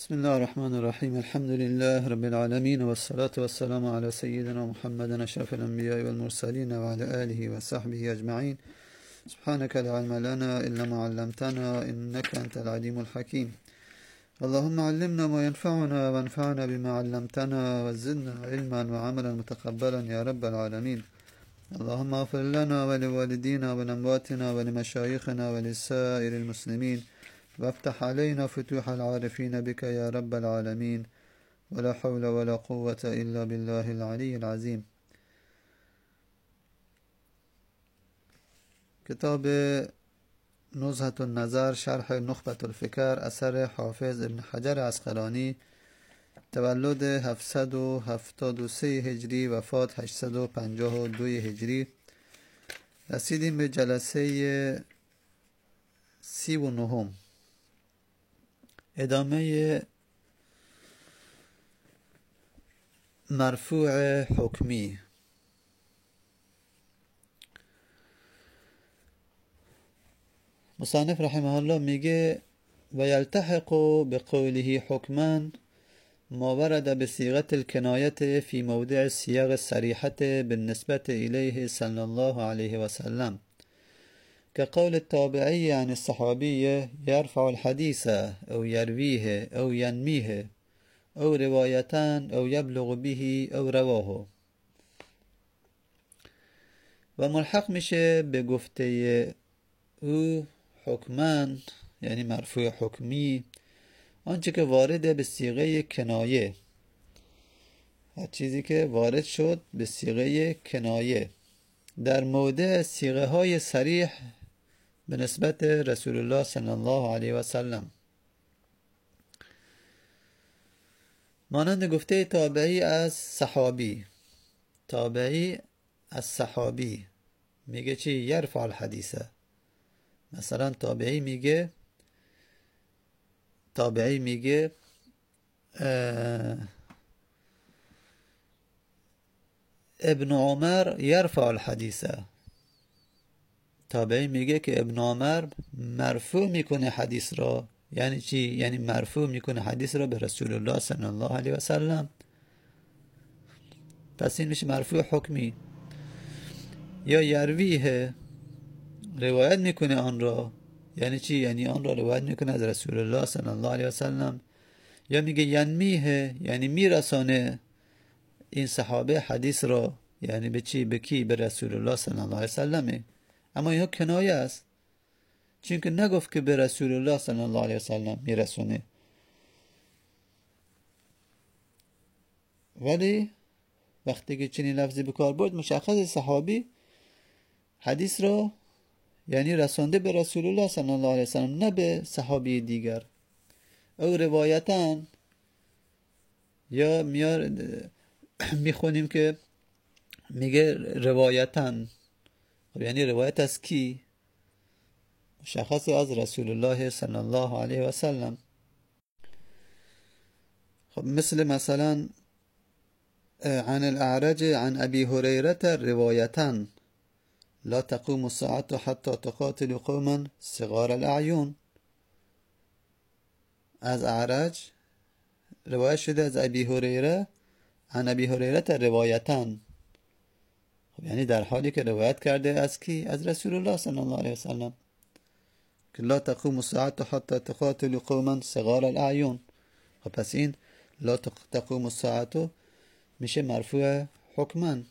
بسم الله الرحمن الرحيم. الحمد لله رب العالمين، والصلاة والسلام على سيدنا محمد أشرف الأنبياء والمرسلين وعلى آله وصحبه أجمعين. سبحانك لا علم لنا إلا ما علمتنا إنك أنت العليم الحكيم. اللهم علمنا ما ينفعنا وانفعنا بما علمتنا وزدنا علما وعملا متقبلا يا رب العالمين. اللهم اغفر لنا ولوالدينا ولأمواتنا ولمشايخنا ولسائر المسلمين، وافتح علينا فتوح العارفين بك يا رب العالمين. ولا حول ولا قوة إلا بالله العلي العظيم. کتاب نزهة النظر شرح نخبة الفکر اثر حافظ ابن حجر عسقلانی، تولد 773 هجری، وفات 852 هجری. رسیدیم به جلسه 39، ادامه مرفوع حکمی. مصنف رحمه الله میگه و یلتحق بقوله حکما ما ورد بصيغة الكناية في موضع السياق الصريحة بالنسبة إليه صلى الله عليه وسلم، كقول التابعي عن الصحابي يرفع الحديث أو يرويه أو ينميه أو روايتان أو يبلغ به أو رواه. و ملحق میشه به گفته او حکمان، یعنی مرفوع حکمی، آنچه که وارد به صیغه کنایه، هر چیزی که وارد شد به صیغه کنایه در موضع صیغه های صریح به نسبت رسول الله صلی الله علیه و سلم، مانند گفته تابعی از صحابی. تابعی از صحابی میگه چی؟ یرفع الحدیثه. مثلا تابعی میگه ابن عمر یرفع الحدیثه. تابعی میگه که ابن عمر مرفوع میکنه حدیث را. یعنی چی؟ یعنی مرفوع میکنه حدیث را به رسول الله صلی الله علیه و سلم. پس این میشه مرفوع حکمی. یا یرویه، روایت میکنه آن را. یعنی چی؟ یعنی آن را روایت میکنه از رسول الله صلی الله علیه و سلم. یا میگه ینمیه، یعنی میرسانه این صحابه حدیث را. یعنی به چی؟ به کی؟ به رسول الله صلی الله علیه و سلم. اما اینها کنایه است، چون که نگفت که به رسول الله صلی الله علیه و سلم میرسونه. ولی وقتی که چنین لفظی به کار برد، مشخص صحابی حدیث را یعنی رسانده به رسول الله صلی الله علیه و سلم، نه به صحابی دیگر. او روایتن، یا میخونیم که میگه روایتن، یعنی روایت از کی؟ مشخص از رسول الله صلی الله علیه و سلم. خب مثلا عن الاعرج عن ابي هريره روایتن لا تقوم الساعة حتى تقاتل قوما صغار الاعین. از اعرج روایت شده از ابی هریره، عن ابی هریره روایتن. خب یعنی در حالی که روایت کرده از کی؟ از رسول الله صلی الله علیه و سلم، که لا تقوم الساعة حتى تقاتل قوما صغار الاعین. خب پس این لا تقوم الساعة میشه مرفوع حکمن.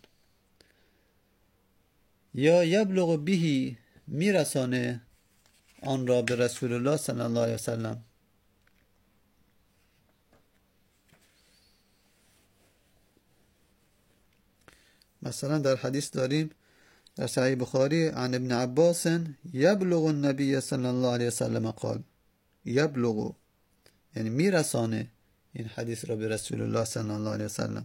یا یبلغ به، میرسانه آن را به رسول الله صلی الله علیه و سلم. مثلا در حدیث داریم در صحیح بخاری عن ابن عباس یبلغ النبی صلی الله علیه و سلم قال. یبلغ یعنی میرسانه این حدیث را به رسول الله صلی الله علیه و سلم.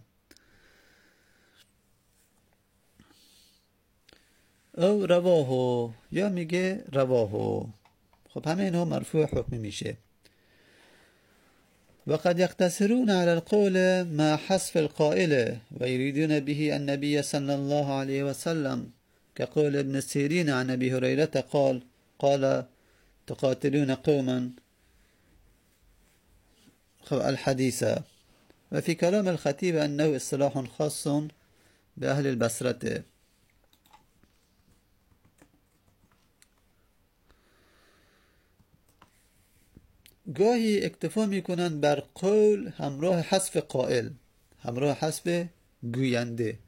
او رواه، یا میگه رواه. خب همه اینها مرفوع حکمی میشه. وقد يقتصرون على القول مع حذف القائل ويريدون به النبي صلى الله عليه وسلم، كقول ابن سيرين عن ابي هريره قال تقاتلون قوما. خب الحديثة. وفي كلام الخطيب أنه اصطلاح خاص بأهل البصرة. گاهی اکتفا میکنند بر قول همراه حذف قائل، همراه حذف گوینده،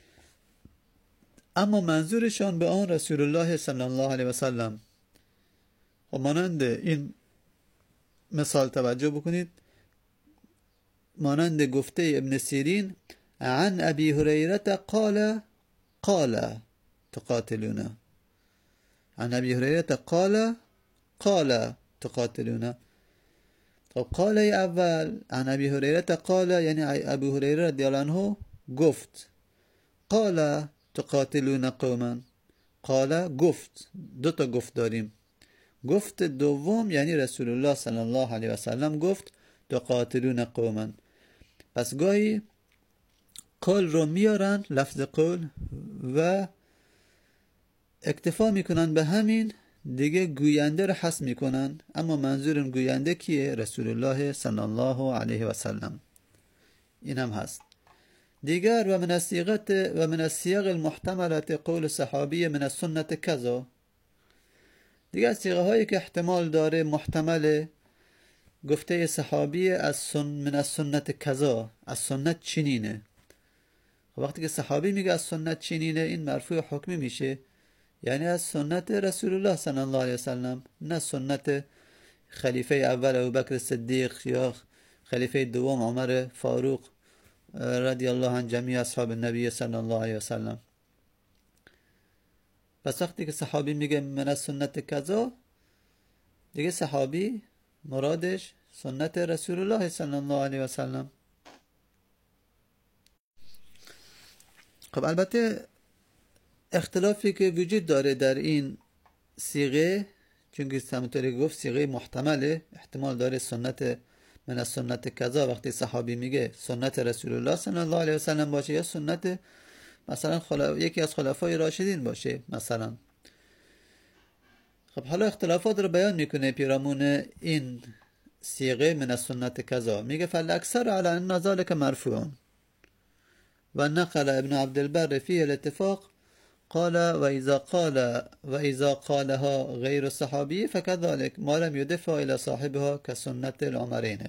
اما منظورشان به آن رسول الله صلی الله علیه و سلم. و مانند این مثال توجه بکنید، مانند گفته ابن سیرین عن ابی هریره قال تقاتلون، عن ابی هریره قال تقاتلون. طب قال اول عن ابی هریره قال یعنی ابو هریره رضی الله عنه گفت، قال تقاتلون قوما، قال گفت، دو تا گفت داریم. گفت دوم یعنی رسول الله صلی الله علیه و سلم گفت تقاتلون قوما. پس گاهی قول رو میارن، لفظ قول، و اکتفا میکنن به همین، دیگه گوینده رو حذف میکنن، اما منظور گوینده کیه؟ رسول الله صلی الله علیه و سلم. این هم هست. دیگر و من الصيغ المحتملة قول صحابی من السنة کذا. دیگر صیغه هایی که احتمال داره، محتمل گفته صحابی من السنة کذا، از سنت چنینه. وقتی که صحابی میگه از سنت چنینه، این مرفوع حکمی میشه، یعنی از سنت رسول الله صلی الله علیه وسلم، نه سنت خلیفه اول ابوبکر صدیق یا خلیفه دوم عمر فاروق رضی الله عن جمیع اصحاب النبی صلی الله علیه وسلم. پس وقتی که صحابی میگه من از سنت کذا، دیگه صحابی مرادش سنت رسول الله صلی الله علیه وسلم. خب البته اختلافی که وجود داره در این صیغه، چون که همونطوری گفت صیغه محتمله، احتمال داره سنت من از سنت کذا وقتی صحابی میگه سنت رسول الله صلی الله علیه وسلم باشه، یا سنت مثلا یکی از خلفای راشدین باشه مثلا. خب حالا اختلافات رو بیان میکنه پیرامون این صیغه من از سنت کذا. میگه فالاکثر علی ان ذلک مرفوع و نقل ابن عبد البر فيه الاتفاق قال وإذا قالها غير الصحابي فكذلك ما لم يدفع إلى صاحبها كسنة العمرين.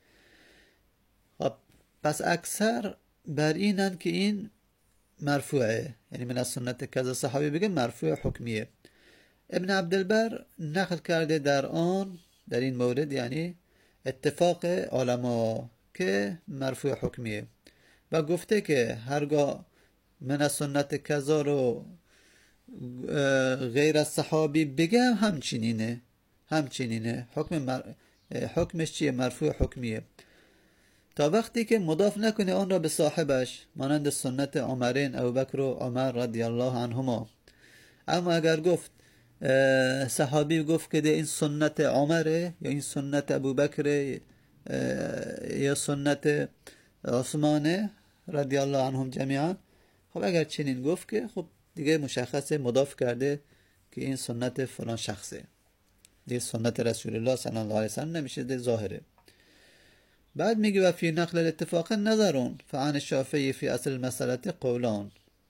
پس اکثر بر اینن که این مرفوعه، یعنی من از سنت کذا صحابی بگه مرفوع حکمیه. ابن عبدالبر نقل کرده در این مورد، یعنی اتفاق علما که مرفوع حکمیه، و گفته که هرگاه من از سنت کذا رو غیر از صحابی بگه همچنینه حکمش چیه؟ مرفوع حکمیه، تا وقتی که مضاف نکنه آن را به صاحبش، مانند سنت عمرین ابوبکر و عمر رضی الله عنهما. اما اگر گفت صحابی گفت که این سنت عمره، یا این سنت ابوبکر، یا سنت عثمانه رضی الله عنهم جمیعا، خب اگر چنین گفت که خب دیگه مشخصه مضاف کرده که این سنت فلان شخصه، دیگه سنت رسول الله صلی الله علیه وسلم نمیشه، ده ظاهره. بعد میگه و فی نقل الاتفاق نظرون فعن الشافعی فی اصل المسئله قولان.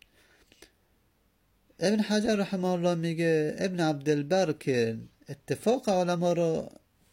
ابن حجر رحمه الله میگه ابن عبدالبر که اتفاق علما رو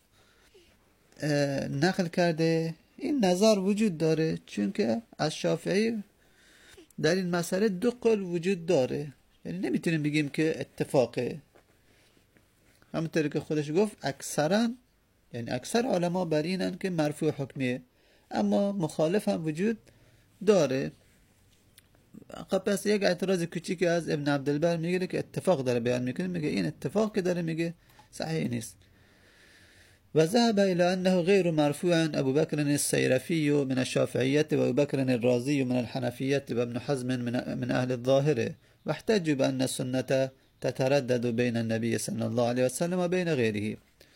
نقل کرده، این نظر وجود داره، چون که از شافعی در این مسئله دو قول وجود داره، یعنی نمیتونیم بگیم که اتفاقه. همونطوری که خودش گفت اکثرا، یعنی اکثر علما بر اینن که مرفوع حکمیه، اما مخالف هم وجود داره. پس یک اعتراض کوچیکی از ابن عبدالبر میگه که اتفاق داره بیان میکنه، میگه این اتفاق که داره میگه صحیح نیست. و ذهب الى انه غیر مرفوع ابو بکر السیرفی من الشافعیه و ابو بکر الرازی من الحنفیه و ابن حزم من اهل الظاهره و احتجوا بان السنه تتردد بین النبی صلی الله علیه وسلم و بین غیره.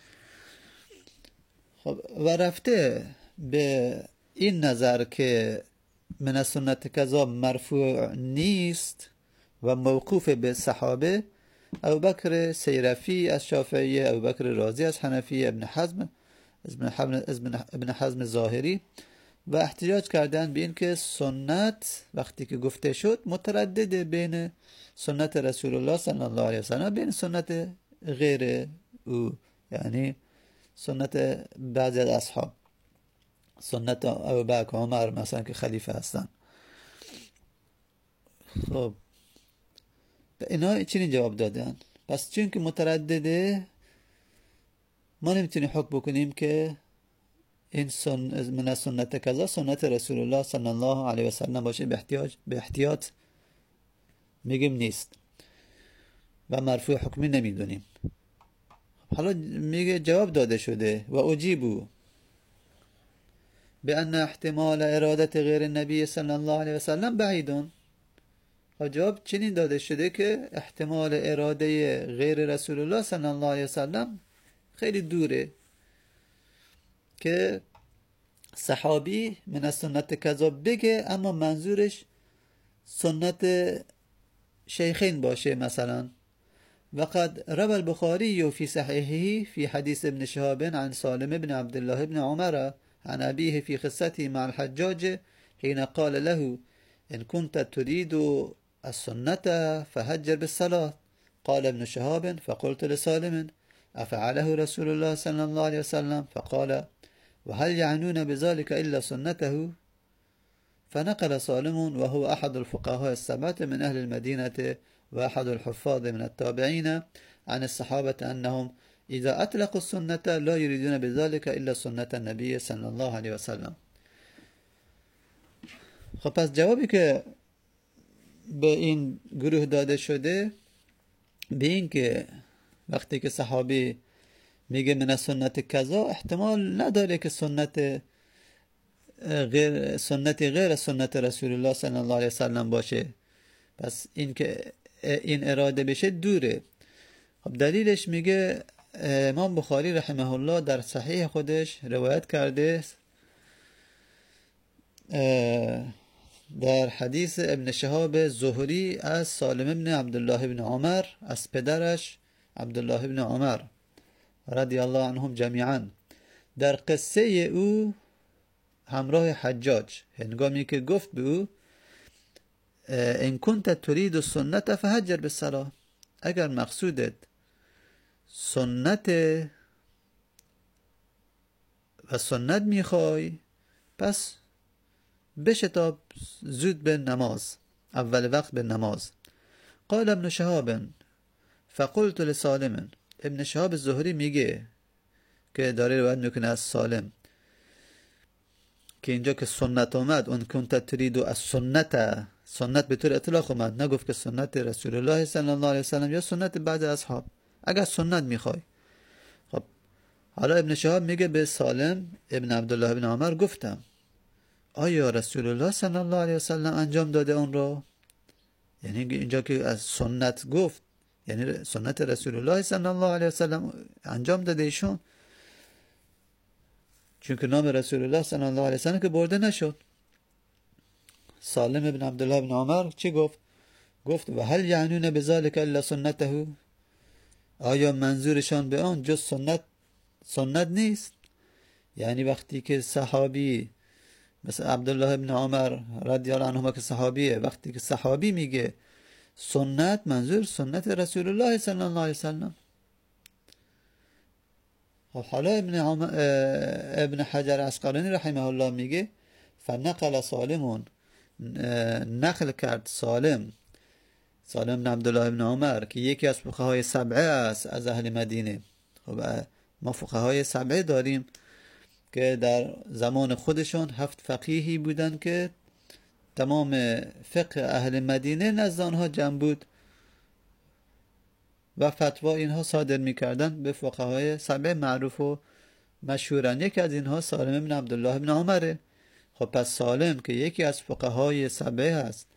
خب و رفته به این نظر که من السنت کذا مرفوع نیست و موقوف به صحابه، ابوبکر سیرفی از شافعی، ابوبکر رازی از حنفی، ابن حزم ابن حزم ظاهری و احتجاج کردن به این که سنت وقتی که گفته شد متردد بین سنت رسول الله صلی الله علیه وسلم بین سنت غیر او، یعنی سنت بعضی از اصحاب، سنت ابوبکر عمر مثلا که خلیفه هستن. خب اینا چنین جواب دادن. پس چون که متردده ما نمیتونیم حکم بکنیم که این من سنت کذا سنت رسول الله صلی الله علیه و سلم باشه. به احتیاط میگیم نیست و مرفوع حکمی نمیدونیم. حالا میگه جواب داده شده و اجیبو بأن احتمال ارادت غیر النبی صلی الله علیه و سلم بعیدون. جواب چنین داده شده که احتمال اراده غیر رسول الله صلی الله علیه و سلم خیلی دوره، که صحابی من از سنت کذا بگه اما منظورش سنت شیخین باشه مثلا. وقد روى البخاري في صحيحه في حديث ابن شهاب عن سالم بن عبد الله بن عمر عن أبيه في قصته مع الحجاج حين قال له إن كنت تريد السنة فهجر بالصلاة. قال ابن شهاب فقلت لسالم أفعله رسول الله صلى الله عليه وسلم؟ فقال وهل يعنون بذلك إلا سنته؟ فنقل سالم وهو أحد الفقهاء السبعة من أهل المدينة وأحد الحفاظ من التابعين عن الصحابة أنهم إذا أطلقوا السنة لا يريدون بذلك إلا سنة النبي صلى الله عليه وسلم. خب پس جوابی که به این گروه داده شده به این که وقتی که صحابی میگه من سنت کذا احتمال نداره که سنت غیر سنت رسول الله صلی الله علیه وسلم باشه، پس این که این اراده بشه دوره. خب دلیلش میگه امام بخاری رحمه الله در صحیح خودش روایت کرده در حدیث ابن شهاب زهری از سالم ابن عبدالله ابن عمر از پدرش عبدالله ابن عمر رضی الله عنهم جمیعا در قصه او همراه حجاج هنگامی که گفت به او ان کنت ترید السنت فهجر بالصلاة، اگر مقصودت سنت و سنت میخوای پس بشتاب زود به نماز، اول وقت به نماز. قال ابن شهاب فقلت لسالم، ابن شهاب زهری میگه که داره روایت میکنه از سالم که اینجا که سنت اومد اون کنت ترید از سنت به طور اطلاق اومد، نگفت که سنت رسول الله صلی الله علیه وسلم یا سنت بعد اصحاب، اگر سنت میخوای. خب حالا ابن شهاب میگه به سالم ابن عبدالله ابن عمر گفتم آیا رسول الله صلی الله علیه وسلم انجام داده اون رو؟ یعنی اینجا که از سنت گفت یعنی سنت رسول الله صلی الله علیه وسلم انجام داده ایشون، چون که نام رسول الله صلی الله علیه وسلم که برده نشد. سالم ابن عبدالله ابن عمر چی گفت؟ گفت و هل یعنون بذلک الا سنته، آیا منظورشان به آن جز سنت نیست؟ یعنی وقتی که صحابی مثل عبدالله ابن عمر رضی الله عنهما که صحابیه، وقتی که صحابی میگه سنت منظور سنت رسول الله صلی الله علیه وسلم. حالا ابن حجر عسقلانی رحمه الله میگه فنقل سالمون، نقل کرد سالم بن عبدالله ابن عمر که یکی از فقهای سبعه است از اهل مدینه. خب ما فقهای سبعه داریم که در زمان خودشون 7 فقیهی بودن که تمام فقه اهل مدینه نزد آنها جمع بود و فتوا اینها صادر میکردن به فقهای سبعه معروف و مشهورن. یکی از اینها سالم بن عبدالله بن عمره. خب پس سالم که یکی از فقهای سبعه هست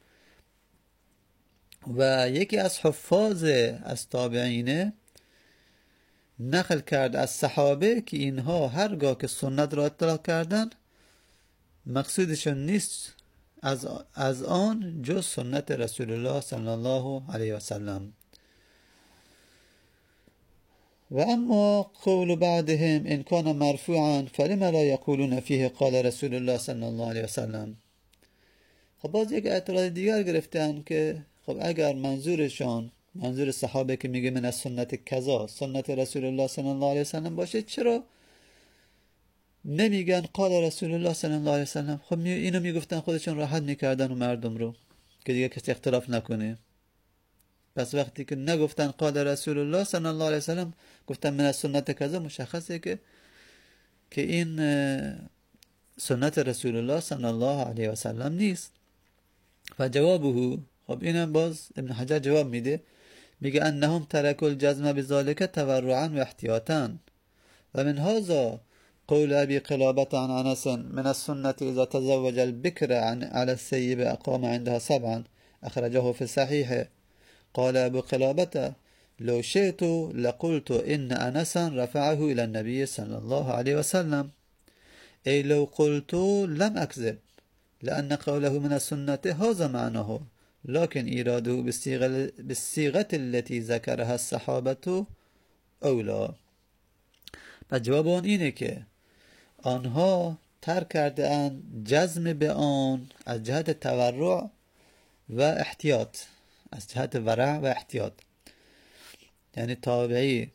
و یکی از حفاظ از تابعینه، نقل کرد از صحابه که اینها هرگاه که سنت را اطلاق کردن مقصودشون نیست از آن جز سنت رسول الله صلی الله علیه و سلم. و اما قول بعضهم ان کان مرفوعا فلم لا یقولون فیه قال رسول الله صلی الله علیه وسلم. خب باز یک اعتراض دیگر گرفتن که خب اگر منظور صحابه که میگه من از سنت کذا سنت رسول الله صلی الله علیه وسلم باشه، چرا نمیگن قال رسول الله صلی الله علیه وسلم؟ خب اینو میگفتن خودشون راحت میکردن و مردم رو که دیگه کسی اختلاف نکنه. پس وقتی که نگفتن قال رسول الله صلی الله علیه وسلم، گفتن من از سنت کذا، مشخصه که این سنت رسول الله صلی الله علیه وسلم نیست. و جوابه، خب اینم باز ابن حجر جواب میگه انهم ترکوا الجزم بذلك تورعا و احتیاطا و من هذا قول ابي قلابة عن انس من السنة اذا تزوج البكر على السيب اقام عندها 7 اخرجه في الصحيح. قال ابو قلابة لو شئت لقلت ان انسا رفعه الى النبي صلى الله عليه وسلم، اي لو قلت لم اكذب لأن قوله من السنة هذا معناه، لكن إيراده بالصيغة التي ذكرها الصحابة أولى. و جواب آن اینه که آنها ترک کرده اند جزم به آن از جهت تورع و احتیاط، از جهت ورع و احتیاط. یعنی تابعی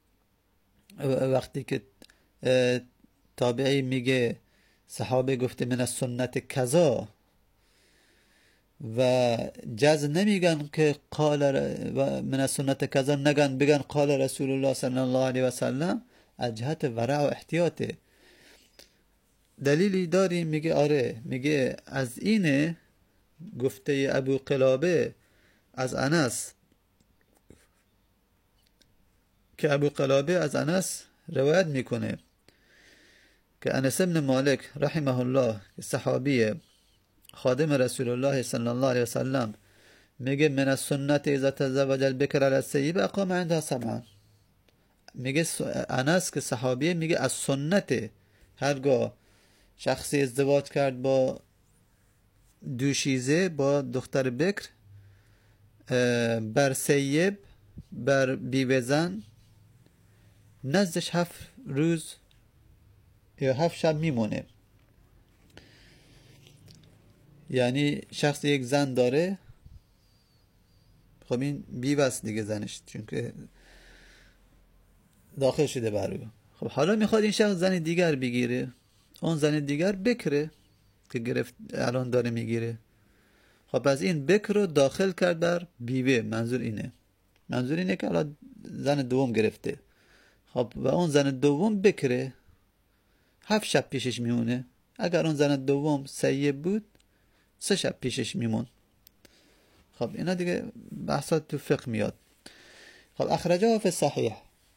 وقتی که تابعی میگه صحابه گفته من از سنت کذا و جزم نمیگن که قال من از سنت کذا، بگن قال رسول الله صلی الله علیه و سلم، از جهت ورع و احتیاطه. دلیلی داری؟ میگه آره، میگه از اینه گفته ابو قلابه از انس، که ابو قلابه از انس روایت میکنه که انس بن مالک رحمه الله صحابیه خادم رسول الله صلی الله علیه وسلم میگه من از سنت اذا تزوج البکر علی السیب اقام عندها 7. میگه انس که صحابیه میگه از سنت هرگاه شخصی ازدواج کرد با دوشیزه، با دختر بکر، بر سیب، بر بیوه‌زن نزدش 7 روز یا 7 شب میمونه. یعنی شخص یک زن داره، خب این بیوه است دیگه زنش، چون که داخل شده بر او. خب حالا میخواد این شخص زن دیگر بگیره، اون زن دیگر بکره که گرفت الان داره میگیره. خب از این بکر رو داخل کرد بر بیوه. منظور اینه که الان زن دوم گرفته. خب و اون زن دوم بکره 7 شب پیشش میمونه. اگر اون زن دوم سیب بود 3 شب پیشش میمون. خب اینا دیگه بحثات تو فقه میاد. خب اخرجه فی صحیح،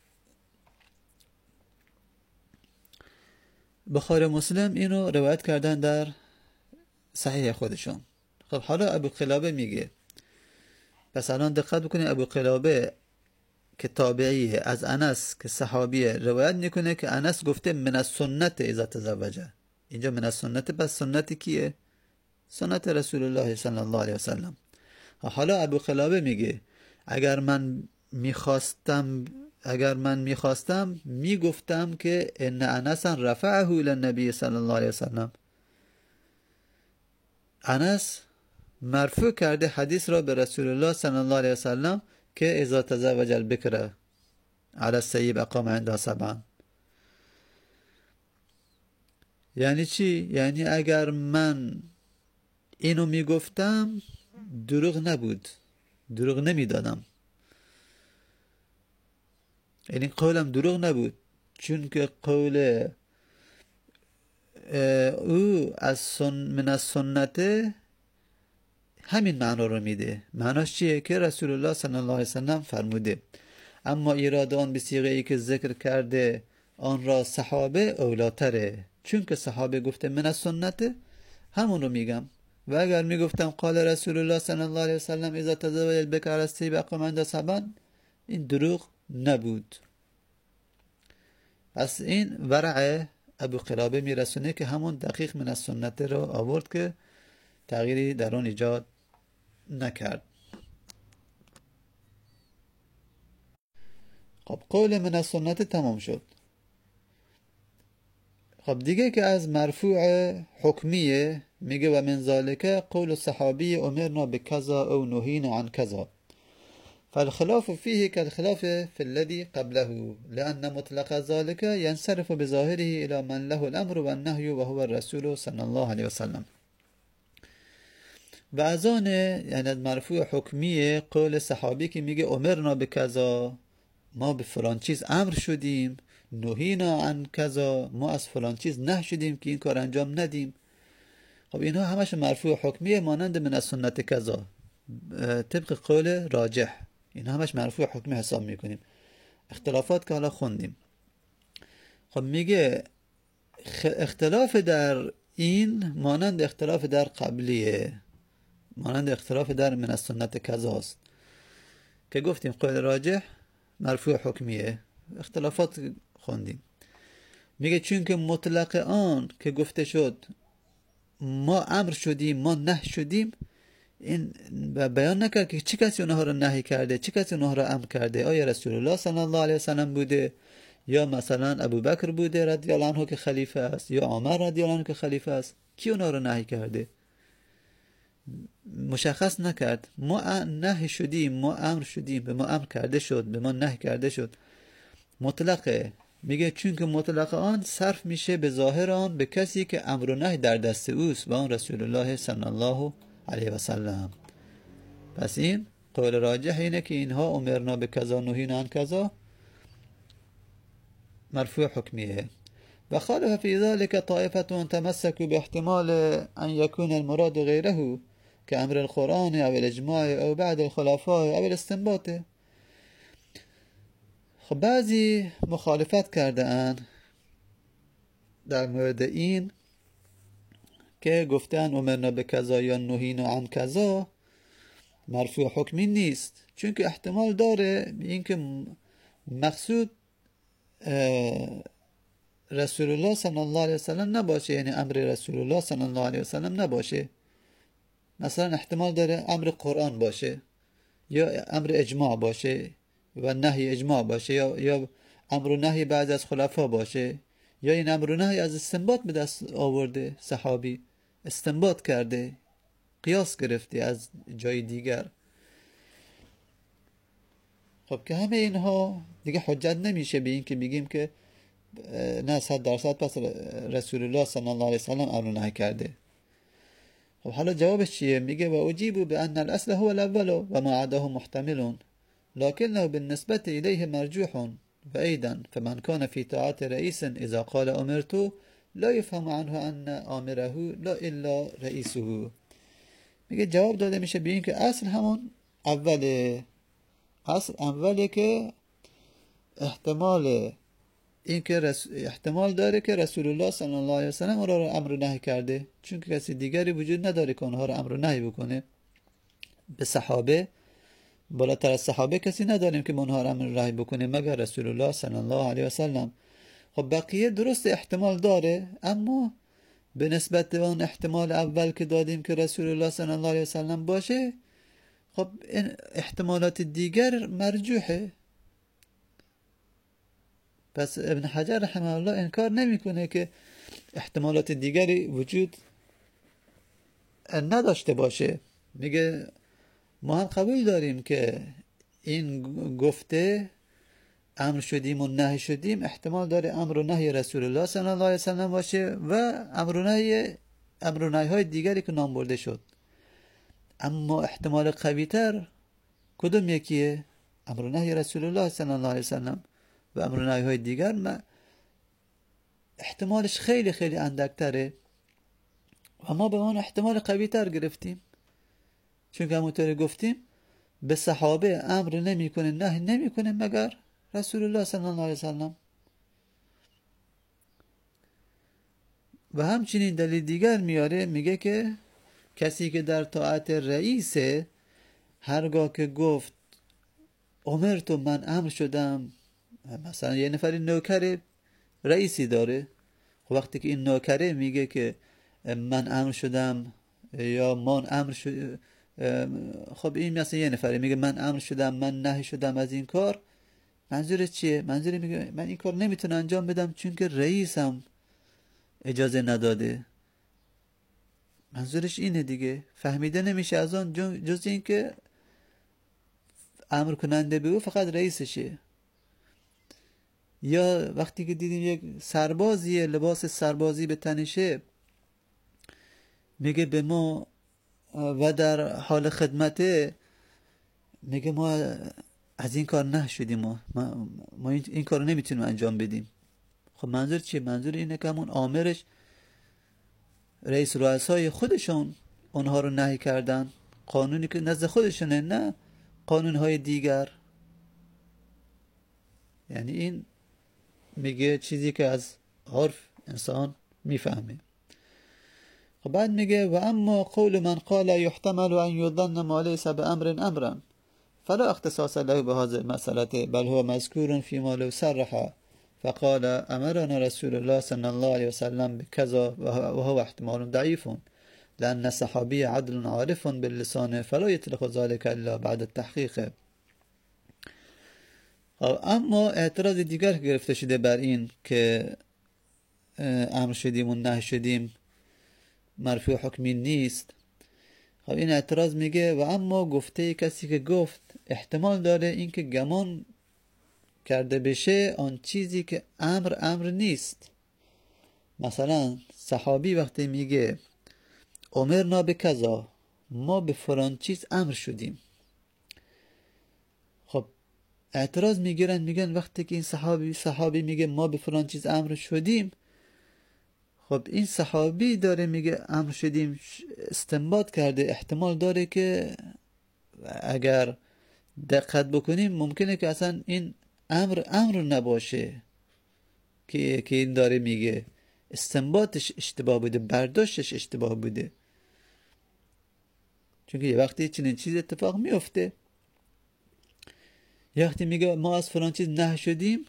بخاری مسلم اینو روایت کردن در صحیح خودشون. خب حالا ابو قلابه میگه، پس الان دقت بکنید، ابو قلابه که تابعیه از انس که صحابیه روایت میکنه که انس گفته من از سنت اذا تزوجه. اینجا من از سنت، پس سنت کیه؟ سنت رسول الله صلی الله علیه وسلم. حالا ابو قلابه میگه اگر من میخواستم میگفتم که ان انس رفعه الی النبی صلی الله علیه وسلم. انس مرفوع کرده حدیث را به رسول الله صلی الله علیه وسلم که اذا تزوج البکر علی السیب اقام عندها 7. یعنی چی؟ یعنی اگر من اینو میگفتم دروغ نبود، دروغ نمیدادم، یعنی قولم دروغ نبود، چون که قول او من از سنت همین معنا رو میده. معناش چیه؟ که رسول الله صلی الله علیه وسلم فرموده. اما ایراد آن به صیغه ای که ذکر کرده آن را صحابه اولاتره، چون که صحابه گفته من از سنت، همون رو میگم. و اگر میگفتم قال رسول الله صلی الله علیه وسلم اذا تزوج البکر علی السیب اقام عندها 7، این دروغ نبود. پس این ورع ابو قلابه میرسونه که همون دقیق من از سنت رو آورد که تغییری در اون ایجاد نکرد. خب قول من از سنت تمام شد. خب دیگه که از مرفوع حکمیه میگه و من ذالک قول الصحابی امرنا بکذا او نهینا عن کذا فالخلاف فيه كالخلاف في الذي قبله لأن مطلق ذلك ينصرف بظاهره إلى من له الأمر والنهي وهو الرسول صلى الله عليه وسلم. و از آن یعنی از مرفوع حکمیه قول صحابی که میگه امرنا بکذا، ما به فلان چیز امر شدیم، نهینا عن کذا، ما از فلان چیز نه شدیم که این کار انجام ندیم. خب اینها همش مرفوع حکمیه مانند من از سنت کذا طبق قول راجح، این همش مرفوع حکمی حساب میکنیم. اختلافات که حالا خوندیم. خب میگه اختلاف در این مانند اختلاف در قبلیه، مانند اختلاف در من از سنت کذاست که گفتیم قول راجح مرفوع حکمیه، اختلافات خوندیم. میگه چون که مطلق آن که گفته شد ما امر شدیم ما نه شدیم، این بیان نکرد که چه کسی اونها رو نهی کرده، چه کسی اونها رو امر کرده. آیا رسول الله صلی الله علیه وسلم بوده، یا مثلا ابوبکر بوده رضی الله عنه که خلیفه است، یا عمر رضی الله عنه که خلیفه است؟ کی اونها رو نهی کرده؟ مشخص نکرد. ما نهی شدیم، ما امر شدیم، به ما امر کرده شد، به ما نهی کرده شد. مطلقه. میگه چون که مطلق آن صرف میشه به ظاهر آن به کسی که امر و نهی در دست اوست و آن رسول الله صلی الله علیه و سلم. پس این قول راجح اینه که اینها امرنا به کذا نهینا عن کذا مرفوع حکمیه. و خالف فی ذلك طائفه تمسكوا باحتمال ان يكون المراد غيره كأمر القرآن او الاجماع او بعد الخلفاء او الاستنباط. خب بعضی مخالفت کرده اند در مورد این که گفتن امرنا به کذا یا نهینا عن کذا مرفوع حکمی نیست، چون که احتمال داره اینکه مقصود رسول الله صلی الله علیه وسلم نباشه، یعنی امر رسول الله صلی الله علیه وسلم نباشه. مثلا احتمال داره امر قرآن باشه یا امر اجماع باشه و نهی اجماع باشه، یا امر و نهی بعد از خلفا باشه، یا این امر و نهی از استنباط به دست آورده، صحابی استنباط کرده، قیاس گرفته از جای دیگر. خب که همه اینها دیگه حجت نمیشه به این که بگیم که نه 100% پس رسول الله صلی الله علیه وسلم امر و نهی کرده. خب حالا جوابش چیه؟ میگه و اجیبو بان الاصل هو الاول و ما عداه محتمل لكنه بالنسبة إليه مرجوح. وأيضا فمن كان في طاعة رئيس إذا قال أمرت لا يفهم عنه أن آمره لا إلا رئيسه. میگه جواب داده میشه به این که اصل همون اوله. اصل اوله که احتمال داره که رسول الله صلی الله علیه وسلم اونها رو امر و نهی کرده، چون که کسی دیگری وجود نداره که اونها رو امر و نهی بکنه. به صحابه بالاتر از صحابه کسی نداریم که اونها رو امر و نهی بکنه مگر رسول الله صلی الله علیه وسلم. خب بقیه درست احتمال داره، اما به نسبت اون احتمال اول که دادیم که رسول الله صلی الله علیه وسلم باشه، خب این احتمالات دیگر مرجوحه. پس ابن حجر رحمه الله انکار نمیکنه که احتمالات دیگری وجود نداشته باشه. میگه ما هم قبول داریم که این گفته امر شدیم و نهی شدیم احتمال داره امر و نهی رسول الله صلی الله علیه وسلم باشه و امر و نهی های دیگری که نام برده شد. اما احتمال قوی تر کدوم یکیه؟ امر و نهی رسول الله صلی الله علیه وسلم و امر و نهی های دیگر احتمالش خیلی خیلی اندکتره و ما به اون احتمال قوی تر گرفتیم، چون که همونطور گفتیم به صحابه امر نمیکنه نهی نمیکنه مگر رسول الله صلی الله علیه وسلم. و همچنین دلیل دیگر میاره، میگه که کسی که در طاعت رئیسه هرگاه که گفت امرتو من امر شدم، مثلا یه نفری نوکر رئیسی داره، وقتی که این نوکره میگه که من امر شدم یا من امر شد، خب این مثلا یه نفری میگه من امر شدم من نهی شدم از این کار، منظور چیه؟ منظور میگه من این کار نمیتونم انجام بدم چون که رئیسم اجازه نداده. منظورش اینه دیگه. فهمیده نمیشه از آن جز این که امر کننده به او فقط رئیسشه. یا وقتی که دیدیم یک سربازیه لباس سربازی به تنشه، میگه به ما و در حال خدمته، میگه ما از این کار نشدیم، ما این کار نمیتونیم انجام بدیم. خب منظور چیه؟ منظور اینه که همون آمرش رئیس رؤسای خودشون اونها رو نهی کردن، قانونی که نزد خودشونه، نه قانونهای دیگر. یعنی این میگه چیزی که از عرف انسان میفهمه. خب بعد میگه و اما قول من قال يحتمل ان يظن ما ليس بامر امرا فلا اختصاص له بهذه المسألة بل هو مذكور فيما لو صرح فقال امرنا رسول الله صلى الله عليه وسلم بكذا وهو احتمال ضعيف لأن الصحابي عدل عارف باللسان فلا يطلق ذلك الا بعد التحقيق. اما اعتراض دیگر گرفته شده بر این که امر شدیم و نهی شدیم مرفوع حکمی نیست. خب این اعتراض میگه و اما گفته کسی که گفت احتمال داره اینکه گمان کرده بشه آن چیزی که امر نیست. مثلا صحابی وقتی میگه امرنا به کذا، ما به فلان چیز امر شدیم، خب اعتراض میگیرن، میگن وقتی که این صحابی میگه ما به فلان چیز امر شدیم، خب این صحابی داره میگه امر شدیم، استنباط کرده احتمال داره که اگر دقت بکنیم ممکنه که اصلا این امر نباشه که این داره میگه، استنباطش اشتباه بوده، برداشتش اشتباه بوده. چون که یه وقتی چنین چیز اتفاق میفته، یه وقتی میگه ما از فلان چیز نهی شدیم،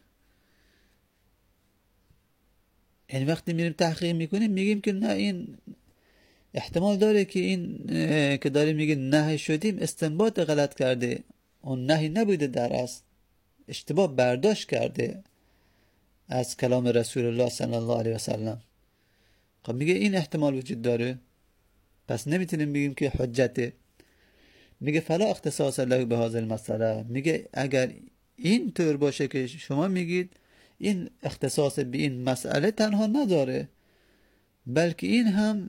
یعنی وقتی میریم تحقیق میکنیم میگیم که نه، این احتمال داره که این که داره میگه نهی شدیم استنباط غلط کرده، اون نهی نبوده، در اصل اشتباه برداشت کرده از کلام رسول الله صلی الله علیه و سلم. خب میگه این احتمال وجود داره، پس نمیتونیم بگیم که حجته. میگه فلا اختصاص له به هذه المسأله، میگه اگر این طور باشه که شما میگید، این اختصاص به این مسئله تنها نداره، بلکه این هم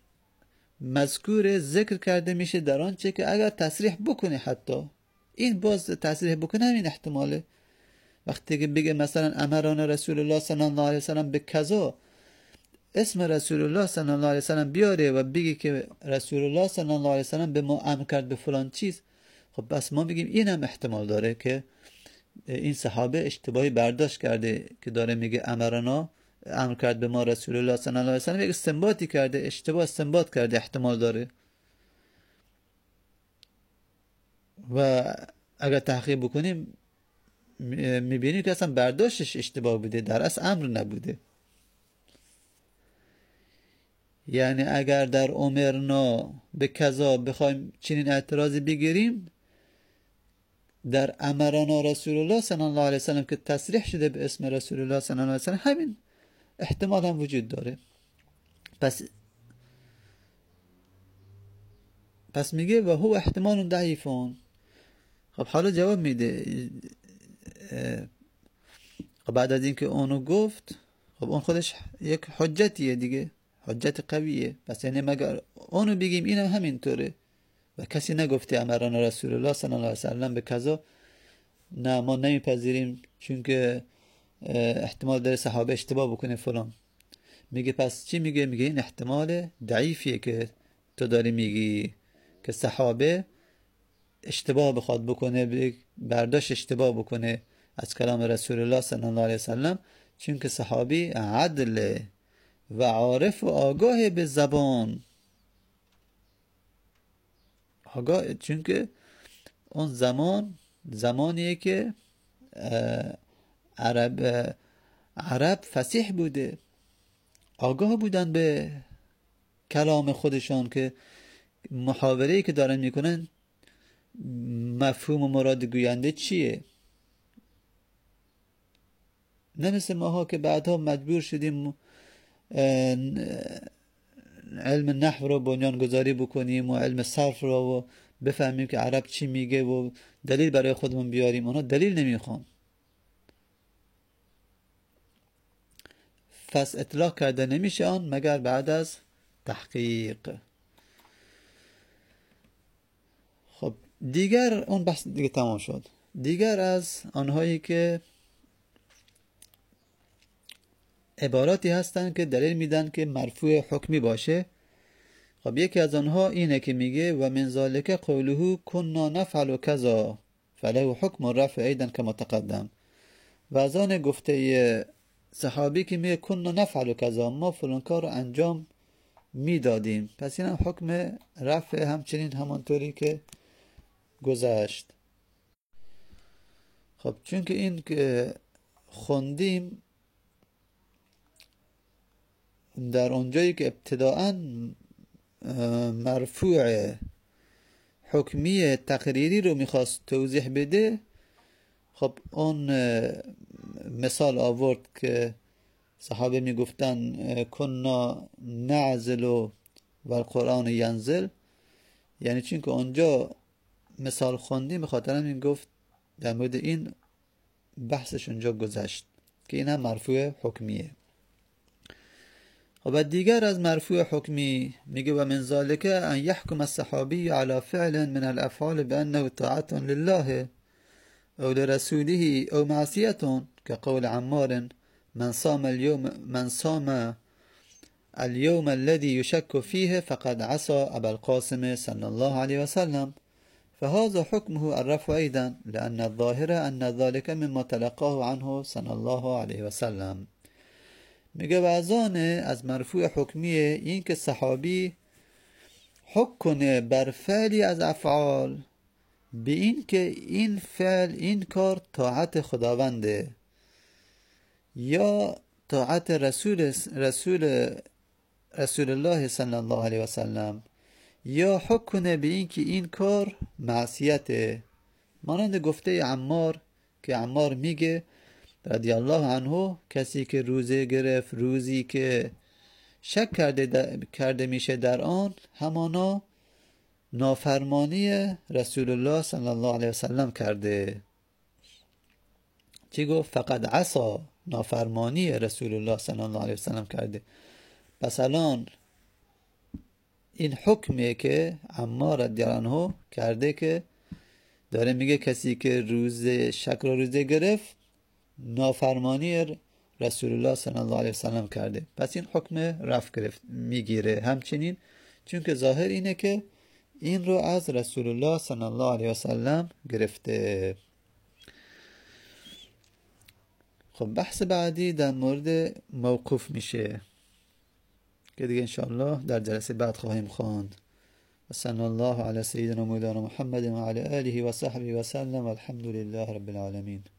مذکور ذکر کرده میشه در آنچه که اگر تصریح بکنه، حتی این باز تصریح بکنه همین احتماله. وقتی که بگه مثلا امران رسول الله صلی الله علیه وسلم به کذا، اسم رسول الله صلی الله علیه وسلم بیاره و بگه که رسول الله صلی الله علیه وسلم به ما امر کرد به فلان چیز، خب بس ما بگیم این هم احتمال داره که این صحابه اشتباهی برداشت کرده که داره میگه امرنا، امر کرد به ما رسول الله صلی الله علیه وسلم، یک استنباطی کرده، اشتباه استنباط کرده، احتمال داره. و اگر تحقیق بکنیم میبینیم که اصلا برداشتش اشتباه بوده، در اصل امر نبوده. یعنی اگر در امرنا به کذا بخوایم چنین اعتراضی بگیریم، در امرنا رسول الله صلی الله علیه وسلم که تصریح شده به اسم رسول الله صلی الله علیه وسلم، همین احتمال هم وجود داره. پس میگه و هو احتمال ضعیفون. خب حالا جواب میده، خب بعد از اینکه اونو گفت، خب اون خودش یک حجتیه دیگه، حجت قویه. پس یعنی مگر اونو بگیم اینم همینطوره و کسی نگفته امرنا رسول الله صلی الله علیه وسلم به کذا، نه ما نمیپذیریم چون که احتمال داره صحابه اشتباه بکنه فلان. میگه پس چی میگه؟ میگه این احتمال ضعیفیه که تو داری میگی که صحابه اشتباه بخواد بکنه، برداشت اشتباه بکنه از کلام رسول الله صلی الله علیه وسلم، چون که صحابی عدل و عارف و آگاه به زبان، آگاه، چون که اون زمانیه که عرب فصیح بوده، آگاه بودن به کلام خودشان که محاوره‌ای که دارن میکنن مفهوم و مراد گوینده چیه. نه مثل ماها که بعدها مجبور شدیم علم نحو رو بنیان گذاری بکنیم و علم صرف رو و بفهمیم که عرب چی میگه و دلیل برای خودمون بیاریم. اونا دلیل نمیخوان، پس اطلاق کرده نمیشه آن مگر بعد از تحقیق. خب دیگر اون بحث دیگه تمام شد. دیگر از آنهایی که عباراتی هستن که دلیل میدن که مرفوع حکمی باشه. خب یکی از آنها اینه که میگه و من ذالک قوله کنا نفعل کذا فله حکم الرفع ایضا کما تقدم. و از آن گفته صحابی که میگه کنا نفعل کذا، ما فلان کار رو انجام میدادیم، پس این هم حکم رفع همچنین همانطوری که گذشت. خب چون که این که خوندیم در اونجایی که ابتداءً مرفوع حکمی تقریری رو میخواست توضیح بده، خب اون مثال آورد که صحابه میگفتن کنا نعزل و القرآن ینزل، یعنی چون که اونجا مثال خوندیم بخاطر این گفت در مورد این بحثش اونجا گذشت که این هم مرفوع حکمیه. و دیگر از مرفوع حکمی میگه و من ذالک ان يحكم الصحابي على فعل من الافعال بانه طاعة لله او لرسوله او معصية كقول عمار من صام اليوم الذي يشك فيه فقد عصى ابا القاسم صلى الله عليه وسلم فهذا حكمه الرفع ايضا لان الظاهر ان ذلك مما تلقاه عنه صلى الله عليه وسلم. میگه و از مرفوع حکمیه این که صحابی حکم کنه بر فعلی از افعال به این که این فعل این کار طاعت خداونده یا طاعت رسول الله صلی الله علیه و سلم، یا حکم کنه به این که این کار معصیته. مانند گفته عمار که عمار میگه رضی الله عنه کسی که روزه گرفت روزی که شک کرده میشه در آن، همانا نافرمانی رسول الله صلی الله علیه وسلم کرده. چی گفت؟ فقد عصا، نافرمانی رسول الله صلی الله علیه وسلم کرده. پس الان این حکمه که عمار رضی الله عنه کرده که داره میگه کسی که شک را روزه گرفت نافرمانی رسول الله صلی الله علیه وسلم کرده، پس این حکم رفع میگیره. همچنین چون که ظاهر اینه که این رو از رسول الله صلی الله علیه وسلم گرفته. خب بحث بعدی در مورد موقوف میشه که دیگه انشاءالله در جلسه بعد خواهیم خواند. و صلی الله علی سیدنا مولانا محمد و علی آله و صحبه و سلم و الحمد لله رب العالمین.